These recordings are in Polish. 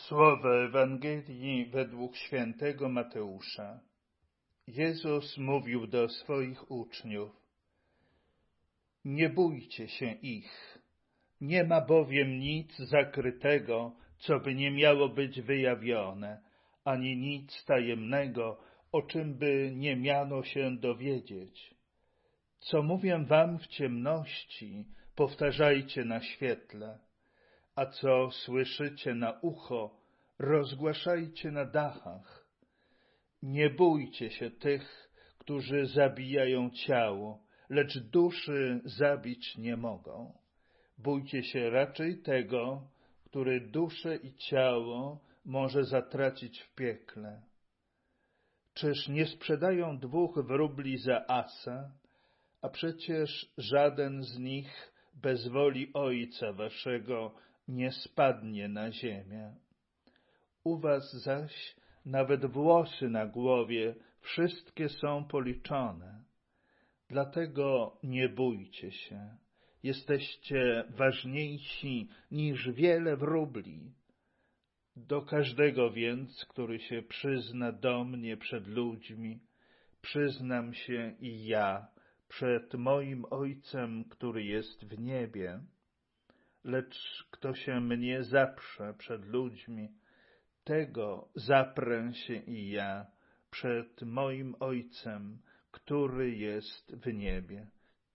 Słowa Ewangelii według świętego Mateusza. Jezus mówił do swoich uczniów: nie bójcie się ich, nie ma bowiem nic zakrytego, co by nie miało być wyjawione, ani nic tajemnego, o czym by nie miano się dowiedzieć. Co mówię wam w ciemności, powtarzajcie na świetle, a co słyszycie na ucho, rozgłaszajcie na dachach. Nie bójcie się tych, którzy zabijają ciało, lecz duszy zabić nie mogą. Bójcie się raczej tego, który duszę i ciało może zatracić w piekle. Czyż nie sprzedają 2 wróbli za asa, a przecież żaden z nich bez woli Ojca waszego nie spadnie na ziemię. U was zaś nawet włosy na głowie wszystkie są policzone. Dlatego nie bójcie się. Jesteście ważniejsi niż wiele wróbli. Do każdego więc, który się przyzna do mnie przed ludźmi, przyznam się i ja przed moim Ojcem, który jest w niebie. Lecz kto się mnie zaprze przed ludźmi, tego zaprę się i ja przed moim Ojcem, który jest w niebie.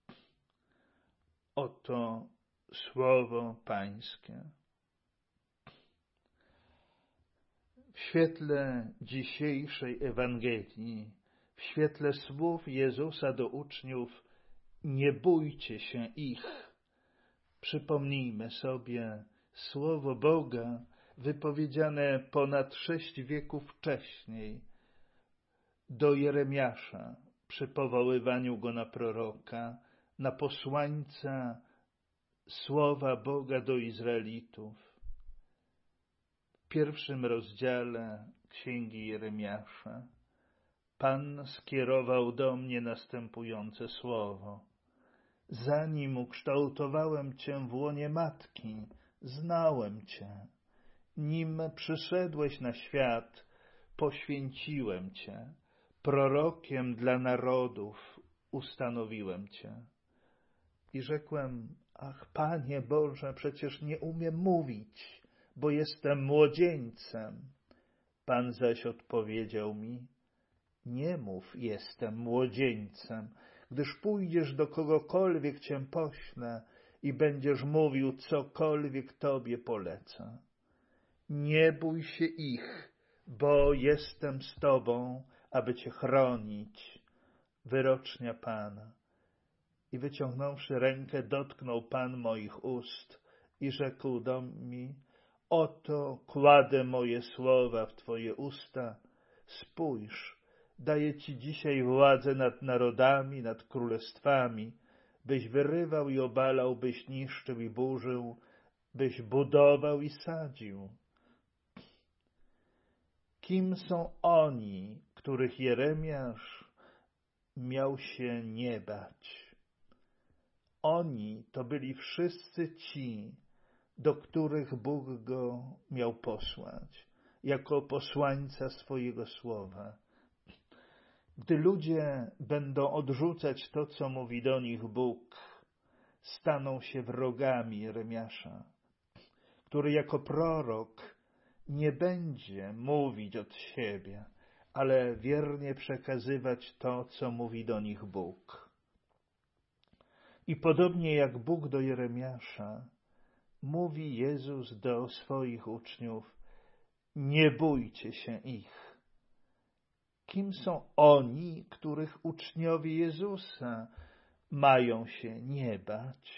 Oto słowo Pańskie. W świetle dzisiejszej Ewangelii, w świetle słów Jezusa do uczniów, nie bójcie się ich. Przypomnijmy sobie słowo Boga wypowiedziane ponad 6 wieków wcześniej do Jeremiasza przy powoływaniu go na proroka, na posłańca słowa Boga do Izraelitów. W 1 rozdziale Księgi Jeremiasza Pan skierował do mnie następujące słowo: zanim ukształtowałem Cię w łonie matki, znałem Cię. Nim przyszedłeś na świat, poświęciłem Cię. Prorokiem dla narodów ustanowiłem Cię. I rzekłem: ach, Panie Boże, przecież nie umiem mówić, bo jestem młodzieńcem. Pan zaś odpowiedział mi: nie mów, jestem młodzieńcem, gdyż pójdziesz do kogokolwiek Cię poślę i będziesz mówił, cokolwiek Tobie poleca. Nie bój się ich, bo jestem z Tobą, aby Cię chronić. Wyrocznia Pana. I wyciągnąwszy rękę, dotknął Pan moich ust i rzekł do mi: oto kładę moje słowa w Twoje usta. Spójrz, daję Ci dzisiaj władzę nad narodami, nad królestwami, byś wyrywał i obalał, byś niszczył i burzył, byś budował i sadził. Kim są oni, których Jeremiasz miał się nie bać? Oni to byli wszyscy ci, do których Bóg go miał posłać, jako posłańca swojego słowa. Gdy ludzie będą odrzucać to, co mówi do nich Bóg, staną się wrogami Jeremiasza, który jako prorok nie będzie mówić od siebie, ale wiernie przekazywać to, co mówi do nich Bóg. I podobnie jak Bóg do Jeremiasza, mówi Jezus do swoich uczniów: nie bójcie się ich. Kim są oni, których uczniowie Jezusa mają się nie bać?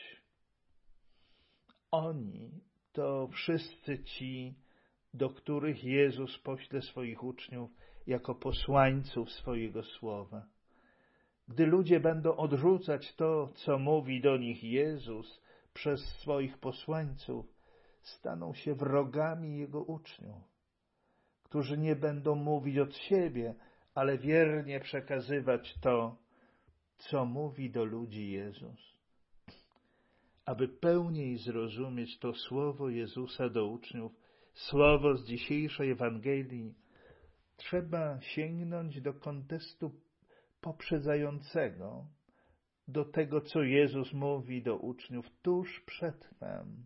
Oni to wszyscy ci, do których Jezus pośle swoich uczniów jako posłańców swojego słowa. Gdy ludzie będą odrzucać to, co mówi do nich Jezus przez swoich posłańców, staną się wrogami Jego uczniów, którzy nie będą mówić od siebie, ale wiernie przekazywać to, co mówi do ludzi Jezus. Aby pełniej zrozumieć to słowo Jezusa do uczniów, słowo z dzisiejszej Ewangelii, trzeba sięgnąć do kontekstu poprzedzającego, do tego, co Jezus mówi do uczniów tuż przedtem.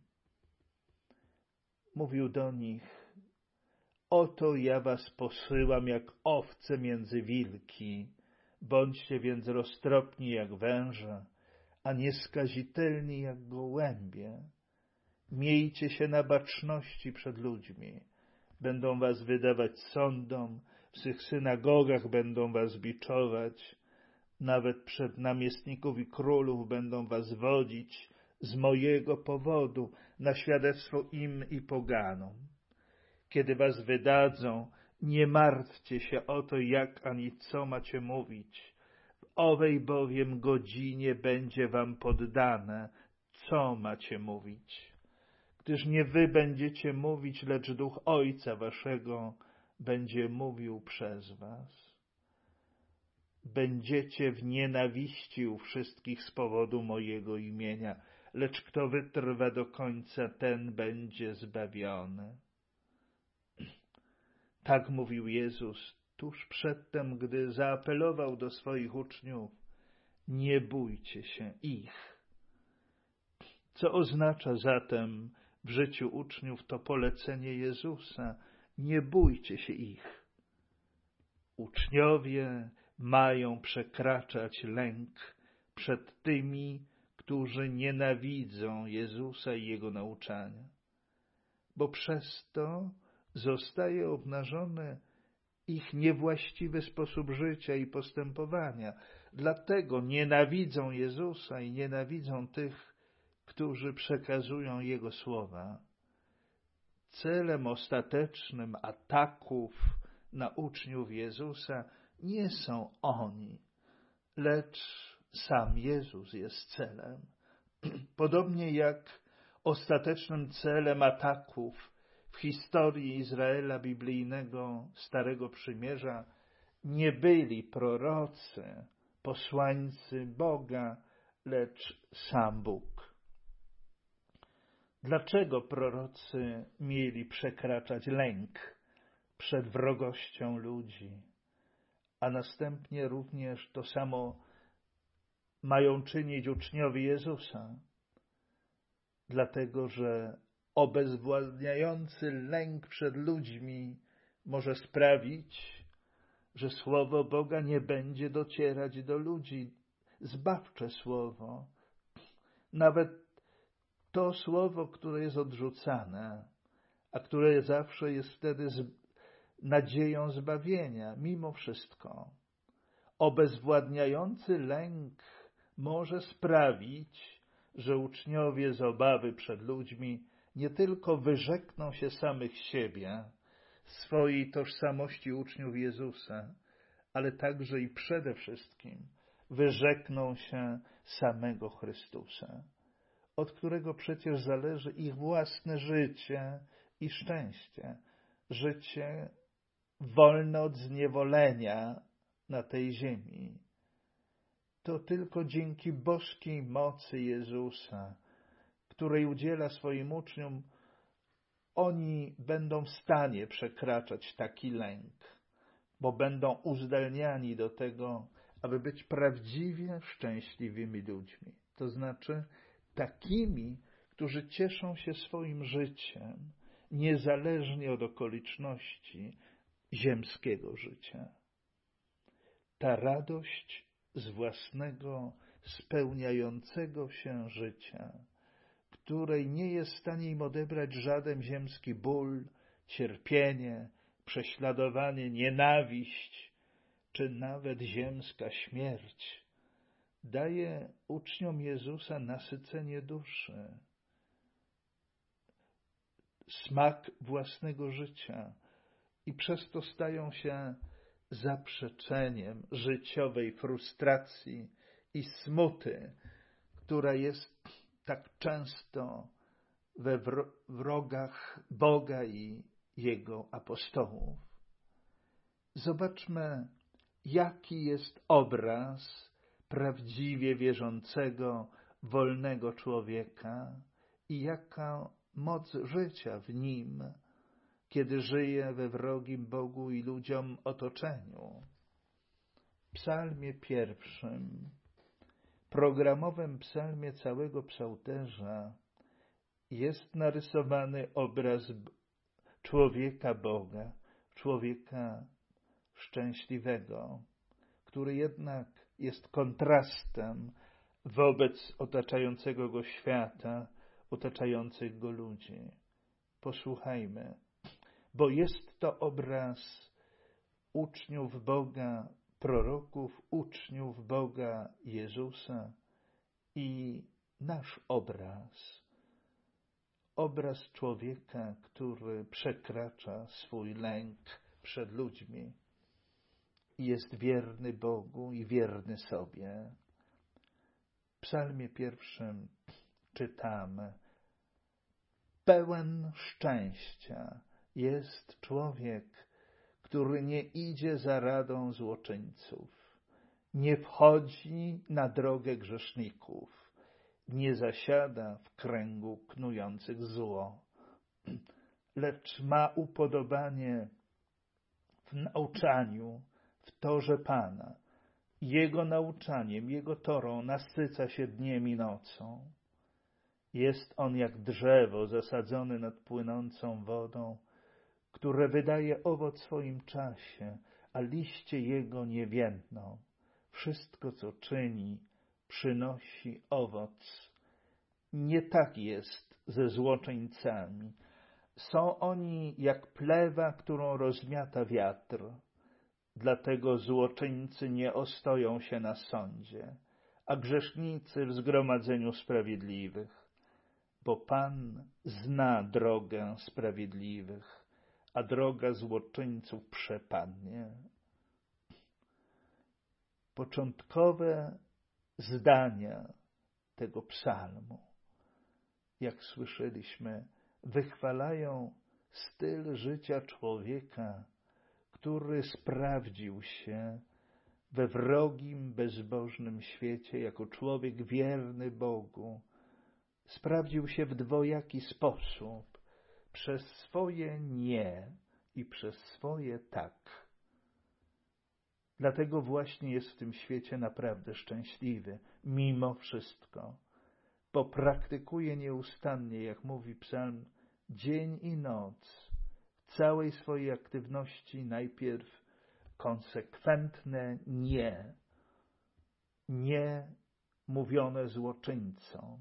Mówił do nich: oto ja was posyłam jak owce między wilki, bądźcie więc roztropni jak węże, a nieskazitelni jak gołębie. Miejcie się na baczności przed ludźmi. Będą was wydawać sądom, w swych synagogach będą was biczować, nawet przed namiestników i królów będą was wodzić z mojego powodu na świadectwo im i poganom. Kiedy was wydadzą, nie martwcie się o to, jak ani co macie mówić. W owej bowiem godzinie będzie wam poddane, co macie mówić. Gdyż nie wy będziecie mówić, lecz Duch Ojca waszego będzie mówił przez was. Będziecie w nienawiści u wszystkich z powodu mojego imienia, lecz kto wytrwa do końca, ten będzie zbawiony. Tak mówił Jezus tuż przedtem, gdy zaapelował do swoich uczniów: nie bójcie się ich. Co oznacza zatem w życiu uczniów to polecenie Jezusa? Nie bójcie się ich. Uczniowie mają przekraczać lęk przed tymi, którzy nienawidzą Jezusa i Jego nauczania, bo przez to zostaje obnażony ich niewłaściwy sposób życia i postępowania. Dlatego nienawidzą Jezusa i nienawidzą tych, którzy przekazują Jego słowa. Celem ostatecznym ataków na uczniów Jezusa nie są oni, lecz sam Jezus jest celem. Podobnie jak ostatecznym celem ataków w historii Izraela biblijnego Starego Przymierza nie byli prorocy, posłańcy Boga, lecz sam Bóg. Dlaczego prorocy mieli przekraczać lęk przed wrogością ludzi, a następnie również to samo mają czynić uczniowie Jezusa? Dlatego, że obezwładniający lęk przed ludźmi może sprawić, że słowo Boga nie będzie docierać do ludzi. Zbawcze słowo, nawet to słowo, które jest odrzucane, a które zawsze jest wtedy nadzieją zbawienia, mimo wszystko. Obezwładniający lęk może sprawić, że uczniowie z obawy przed ludźmi nie tylko wyrzekną się samych siebie, swojej tożsamości uczniów Jezusa, ale także i przede wszystkim wyrzekną się samego Chrystusa, od którego przecież zależy ich własne życie i szczęście, życie wolne od zniewolenia na tej ziemi. To tylko dzięki boskiej mocy Jezusa, której udziela swoim uczniom, oni będą w stanie przekraczać taki lęk, bo będą uzdolniani do tego, aby być prawdziwie szczęśliwymi ludźmi. To znaczy takimi, którzy cieszą się swoim życiem, niezależnie od okoliczności ziemskiego życia. Ta radość z własnego, spełniającego się życia, której nie jest w stanie im odebrać żaden ziemski ból, cierpienie, prześladowanie, nienawiść, czy nawet ziemska śmierć, daje uczniom Jezusa nasycenie duszy, smak własnego życia i przez to stają się zaprzeczeniem życiowej frustracji i smuty, która jest tak często we wrogach Boga i Jego apostołów. Zobaczmy, jaki jest obraz prawdziwie wierzącego, wolnego człowieka i jaka moc życia w nim kiedy żyje we wrogim Bogu i ludziom otoczeniu. W psalmie 1, programowym psalmie całego psalterza, jest narysowany obraz człowieka Boga, człowieka szczęśliwego, który jednak jest kontrastem wobec otaczającego go świata, otaczających go ludzi. Posłuchajmy, bo jest to obraz uczniów Boga, proroków, uczniów Boga Jezusa i nasz obraz. Obraz człowieka, który przekracza swój lęk przed ludźmi i jest wierny Bogu i wierny sobie. W psalmie 1 czytamy: pełen szczęścia jest człowiek, który nie idzie za radą złoczyńców, nie wchodzi na drogę grzeszników, nie zasiada w kręgu knujących zło, lecz ma upodobanie w nauczaniu, w torze Pana. Jego nauczaniem, Jego torą nasyca się dniem i nocą. Jest on jak drzewo zasadzone nad płynącą wodą, które wydaje owoc w swoim czasie, a liście jego nie więdną. Wszystko, co czyni, przynosi owoc. Nie tak jest ze złoczyńcami. Są oni jak plewa, którą rozmiata wiatr. Dlatego złoczyńcy nie ostoją się na sądzie, a grzesznicy w zgromadzeniu sprawiedliwych. Bo Pan zna drogę sprawiedliwych, a droga złoczyńców przepadnie. Początkowe zdania tego psalmu, jak słyszeliśmy, wychwalają styl życia człowieka, który sprawdził się we wrogim, bezbożnym świecie jako człowiek wierny Bogu. Sprawdził się w dwojaki sposób, przez swoje nie i przez swoje tak. Dlatego właśnie jest w tym świecie naprawdę szczęśliwy, mimo wszystko, bo praktykuje nieustannie, jak mówi psalm, dzień i noc, w całej swojej aktywności najpierw konsekwentne nie mówione złoczyńcom.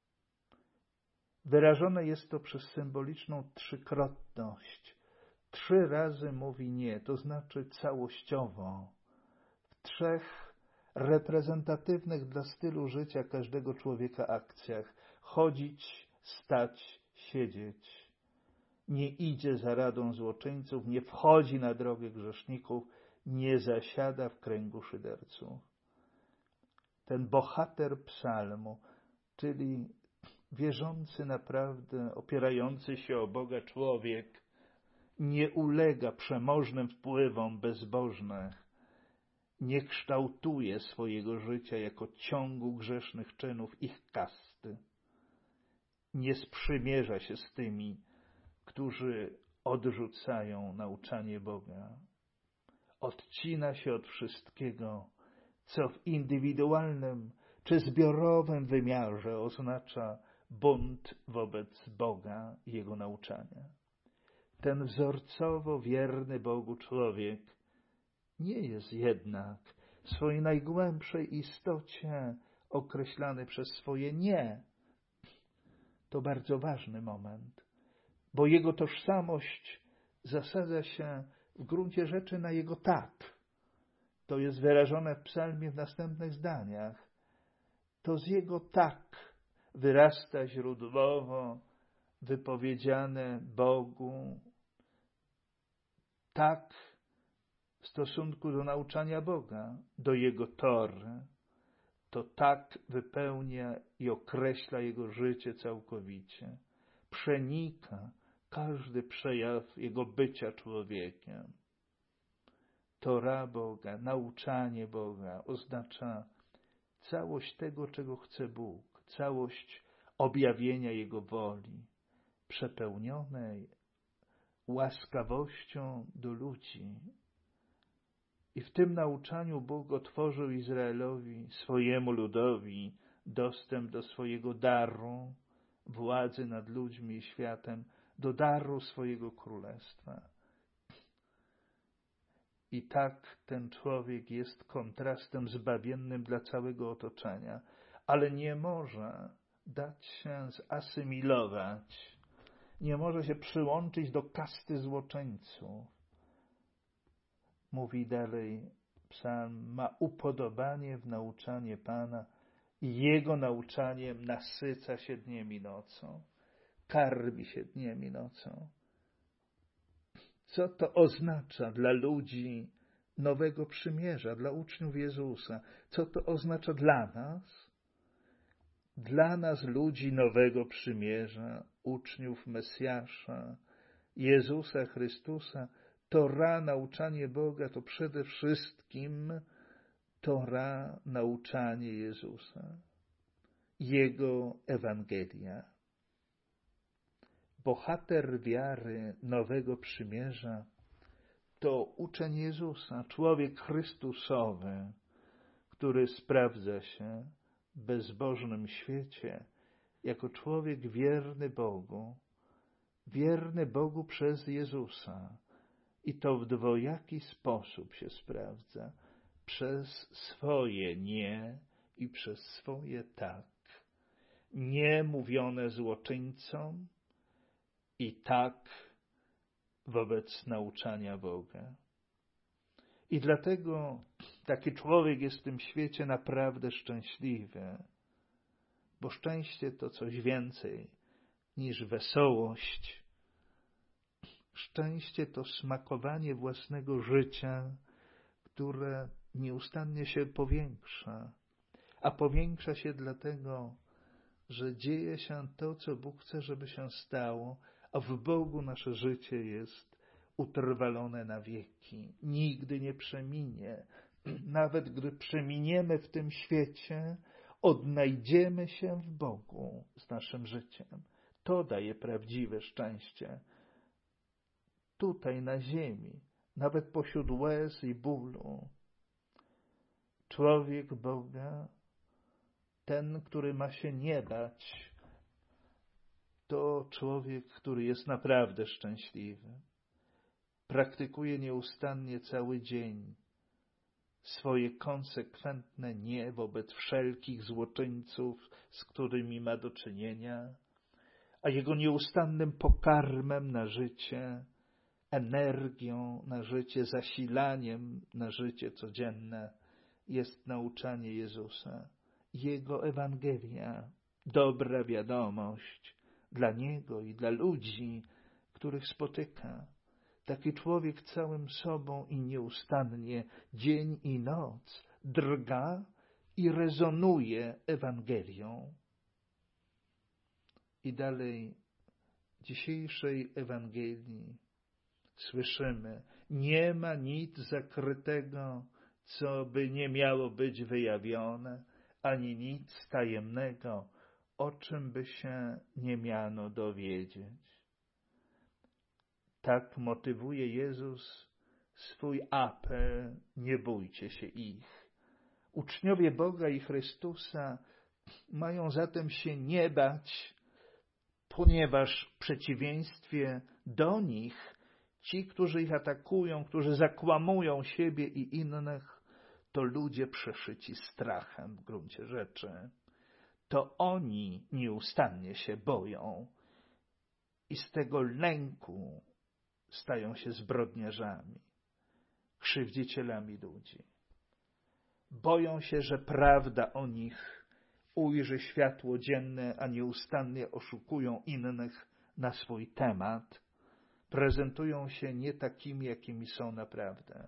Wyrażone jest to przez symboliczną trzykrotność. 3 razy mówi nie, to znaczy całościowo. W 3 reprezentatywnych dla stylu życia każdego człowieka akcjach. Chodzić, stać, siedzieć. Nie idzie za radą złoczyńców, nie wchodzi na drogę grzeszników, nie zasiada w kręgu szyderców. Ten bohater psalmu, czyli wierzący naprawdę, opierający się o Boga człowiek, nie ulega przemożnym wpływom bezbożnych, nie kształtuje swojego życia jako ciągu grzesznych czynów ich kasty, nie sprzymierza się z tymi, którzy odrzucają nauczanie Boga. Odcina się od wszystkiego, co w indywidualnym czy zbiorowym wymiarze oznacza bunt wobec Boga i Jego nauczania. Ten wzorcowo wierny Bogu człowiek nie jest jednak w swojej najgłębszej istocie określany przez swoje nie. To bardzo ważny moment, bo jego tożsamość zasadza się w gruncie rzeczy na jego tak. To jest wyrażone w psalmie w następnych zdaniach. To z jego tak wyrasta źródłowo wypowiedziane Bogu tak w stosunku do nauczania Boga, do Jego tory. To tak wypełnia i określa Jego życie całkowicie. Przenika każdy przejaw Jego bycia człowiekiem. Tora Boga, nauczanie Boga oznacza całość tego, czego chce Bóg, całość objawienia Jego woli, przepełnionej łaskawością do ludzi. I w tym nauczaniu Bóg otworzył Izraelowi, swojemu ludowi, dostęp do swojego daru, władzy nad ludźmi i światem, do daru swojego królestwa. I tak ten człowiek jest kontrastem zbawiennym dla całego otoczenia, ale nie może dać się zasymilować, nie może się przyłączyć do kasty złoczyńców. Mówi dalej psalm, ma upodobanie w nauczanie Pana i Jego nauczaniem nasyca się dniem i nocą, karmi się dniem i nocą. Co to oznacza dla ludzi Nowego Przymierza, dla uczniów Jezusa? Co to oznacza dla nas? Dla nas, ludzi Nowego Przymierza, uczniów Mesjasza, Jezusa Chrystusa, Tora, nauczanie Boga, to przede wszystkim Tora, nauczanie Jezusa, Jego Ewangelia. Bohater wiary Nowego Przymierza to uczeń Jezusa, człowiek Chrystusowy, który sprawdza się w bezbożnym świecie jako człowiek wierny Bogu przez Jezusa. I to w dwojaki sposób się sprawdza. Przez swoje nie i przez swoje tak. Nie mówione złoczyńcom i tak wobec nauczania Boga. I dlatego taki człowiek jest w tym świecie naprawdę szczęśliwy, bo szczęście to coś więcej niż wesołość. Szczęście to smakowanie własnego życia, które nieustannie się powiększa, a powiększa się dlatego, że dzieje się to, co Bóg chce, żeby się stało, a w Bogu nasze życie jest utrwalone na wieki. Nigdy nie przeminie. Nawet gdy przeminiemy w tym świecie, odnajdziemy się w Bogu z naszym życiem. To daje prawdziwe szczęście. Tutaj na ziemi, nawet pośród łez i bólu, człowiek Boga, ten, który ma się nie bać, to człowiek, który jest naprawdę szczęśliwy. Praktykuje nieustannie cały dzień swoje konsekwentne nie wobec wszelkich złoczyńców, z którymi ma do czynienia, a jego nieustannym pokarmem na życie, energią na życie, zasilaniem na życie codzienne jest nauczanie Jezusa, Jego Ewangelia, dobra wiadomość dla Niego i dla ludzi, których spotyka. Taki człowiek całym sobą i nieustannie, dzień i noc, drga i rezonuje Ewangelią. I dalej w dzisiejszej Ewangelii słyszymy, nie ma nic zakrytego, co by nie miało być wyjawione, ani nic tajemnego, o czym by się nie miano dowiedzieć. Tak motywuje Jezus swój apel, nie bójcie się ich. Uczniowie Boga i Chrystusa mają zatem się nie bać, ponieważ w przeciwieństwie do nich ci, którzy ich atakują, którzy zakłamują siebie i innych, to ludzie przeszyci strachem w gruncie rzeczy. To oni nieustannie się boją i z tego lęku stają się zbrodniarzami, krzywdzicielami ludzi. Boją się, że prawda o nich ujrzy światło dzienne, a nieustannie oszukują innych na swój temat. Prezentują się nie takimi, jakimi są naprawdę.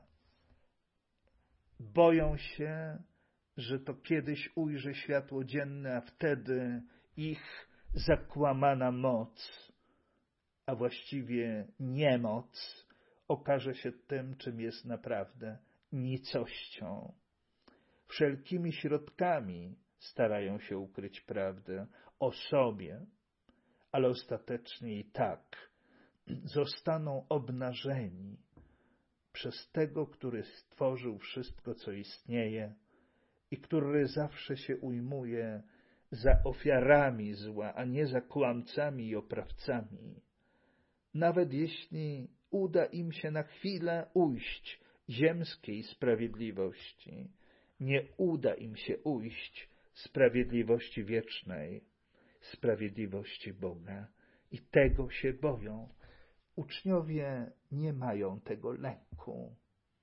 Boją się, że to kiedyś ujrzy światło dzienne, a wtedy ich zakłamana moc, a właściwie niemoc, okaże się tym, czym jest naprawdę, nicością. Wszelkimi środkami starają się ukryć prawdę o sobie, ale ostatecznie i tak zostaną obnażeni przez tego, który stworzył wszystko, co istnieje i który zawsze się ujmuje za ofiarami zła, a nie za kłamcami i oprawcami. Nawet jeśli uda im się na chwilę ujść ziemskiej sprawiedliwości, nie uda im się ujść sprawiedliwości wiecznej, sprawiedliwości Boga. I tego się boją. Uczniowie nie mają tego lęku.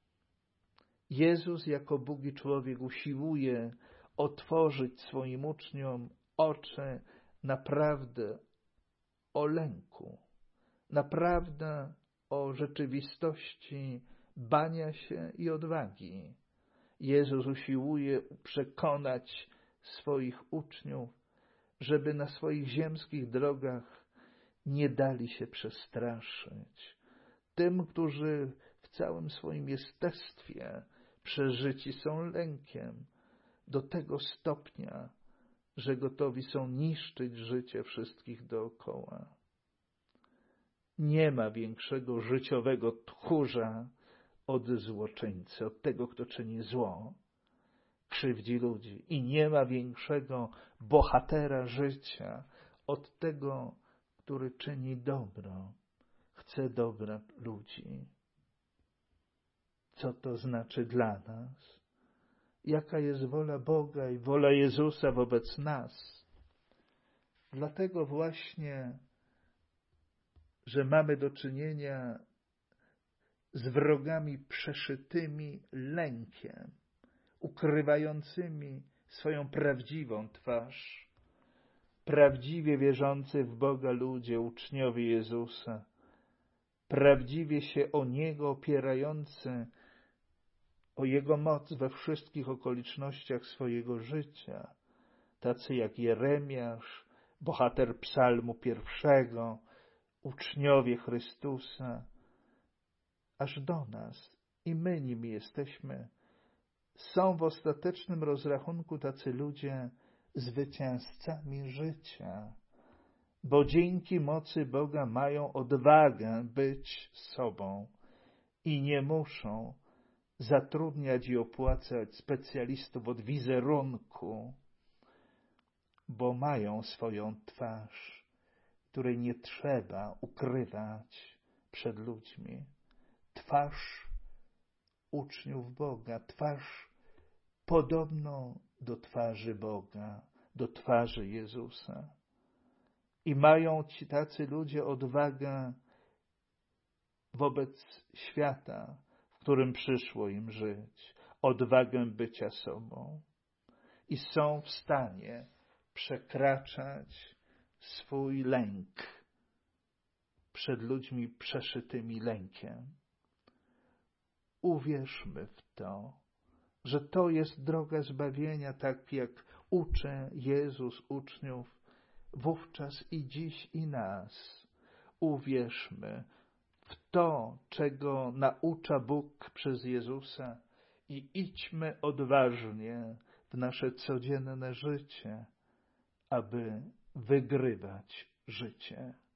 Jezus jako Bóg i człowiek usiłuje otworzyć swoim uczniom oczy naprawdę o lęku, naprawdę o rzeczywistości bania się i odwagi. Jezus usiłuje przekonać swoich uczniów, żeby na swoich ziemskich drogach nie dali się przestraszyć. Tym, którzy w całym swoim jestestwie przeżyci są lękiem do tego stopnia, że gotowi są niszczyć życie wszystkich dookoła. Nie ma większego życiowego tchórza od złoczyńcy, od tego, kto czyni zło, krzywdzi ludzi. I nie ma większego bohatera życia od tego, który czyni dobro, chce dobra ludzi. Co to znaczy dla nas? Jaka jest wola Boga i wola Jezusa wobec nas? Dlatego właśnie, że mamy do czynienia z wrogami przeszytymi lękiem, ukrywającymi swoją prawdziwą twarz. Prawdziwie wierzący w Boga ludzie, uczniowie Jezusa, prawdziwie się o Niego opierający, o Jego moc we wszystkich okolicznościach swojego życia, tacy jak Jeremiasz, bohater Psalmu 1, uczniowie Chrystusa, aż do nas i my nimi jesteśmy. Są w ostatecznym rozrachunku tacy ludzie zwycięzcami życia, bo dzięki mocy Boga mają odwagę być sobą i nie muszą zatrudniać i opłacać specjalistów od wizerunku, bo mają swoją twarz, której nie trzeba ukrywać przed ludźmi. Twarz uczniów Boga, twarz podobną do twarzy Boga, do twarzy Jezusa. I mają ci tacy ludzie odwagę wobec świata, w którym przyszło im żyć, odwagę bycia sobą. I są w stanie przekraczać swój lęk przed ludźmi przeszytymi lękiem. Uwierzmy w to, że to jest droga zbawienia, tak jak uczy Jezus uczniów, wówczas i dziś i nas. Uwierzmy w to, czego naucza Bóg przez Jezusa i idźmy odważnie w nasze codzienne życie, aby wygrywać życie.